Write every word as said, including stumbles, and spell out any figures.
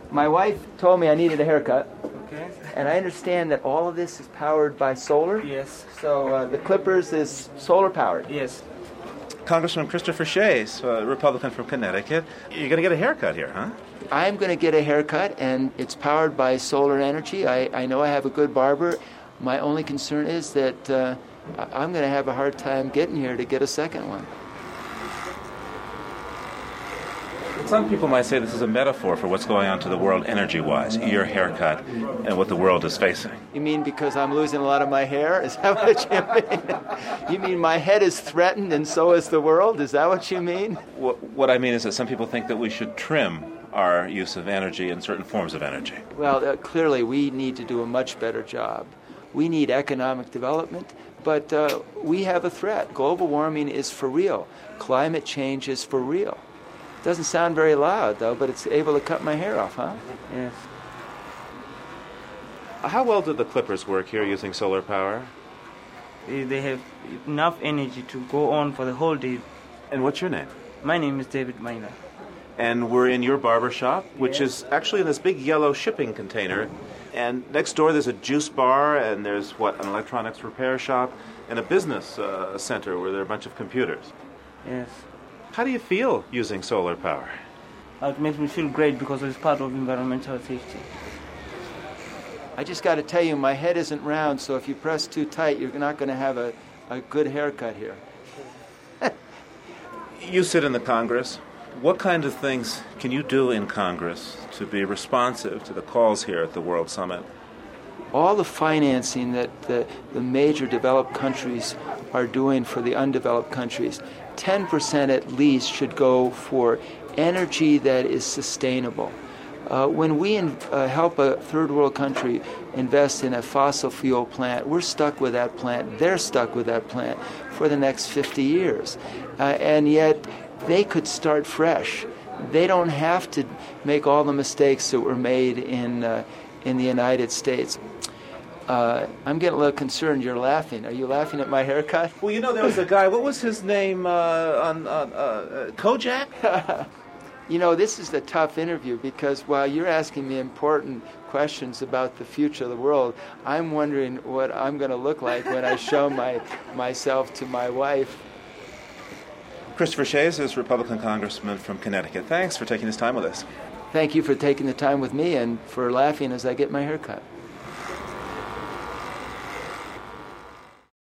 My wife told me I needed a haircut. Okay. And I understand that all of this is powered by solar. Yes. So uh, the Clippers is solar powered. Yes. Congressman Christopher Shays, a Republican from Connecticut. You're going to get a haircut here, huh? I'm going to get a haircut, and it's powered by solar energy. I, I know I have a good barber. My only concern is that uh, I'm going to have a hard time getting here to get a second one. Some people might say this is a metaphor for what's going on to the world energy-wise, your haircut, and what the world is facing. You mean because I'm losing a lot of my hair? Is that what you mean? You mean my head is threatened and so is the world? Is that what you mean? What, what I mean is that some people think that we should trim our use of energy and certain forms of energy. Well, uh, clearly we need to do a much better job. We need economic development, but uh, we have a threat. Global warming is for real. Climate change is for real. Doesn't sound very loud, though, but it's able to cut my hair off, huh? Yes. How well do the Clippers work here using solar power? They have enough energy to go on for the whole day. And what's your name? My name is David Miner. And we're in your barber shop, which Yes. is actually in this big yellow shipping container. And next door there's a juice bar, and there's, what, an electronics repair shop, and a business uh, center where there are a bunch of computers. Yes. How do you feel using solar power? It makes me feel great because it's part of environmental safety. I just got to tell you, my head isn't round, so if you press too tight, you're not going to have a, a good haircut here. You sit in the Congress. What kind of things can you do in Congress to be responsive to the calls here at the World Summit? All the financing that the, the major developed countries are doing for the undeveloped countries, ten percent at least should go for energy that is sustainable. Uh, when we in, uh, help a third world country invest in a fossil fuel plant, we're stuck with that plant, they're stuck with that plant for the next fifty years. Uh, and yet they could start fresh. They don't have to make all the mistakes that were made in uh, in the United States. Uh, I'm getting a little concerned. You're laughing. Are you laughing at my haircut? Well, you know, there was a guy, what was his name, uh, on uh, uh, Kojak? You know, this is a tough interview because while you're asking me important questions about the future of the world, I'm wondering what I'm going to look like when I show my myself to my wife. Christopher Shays is Republican Congressman from Connecticut. Thanks for taking this time with us. Thank you for taking the time with me and for laughing as I get my hair cut.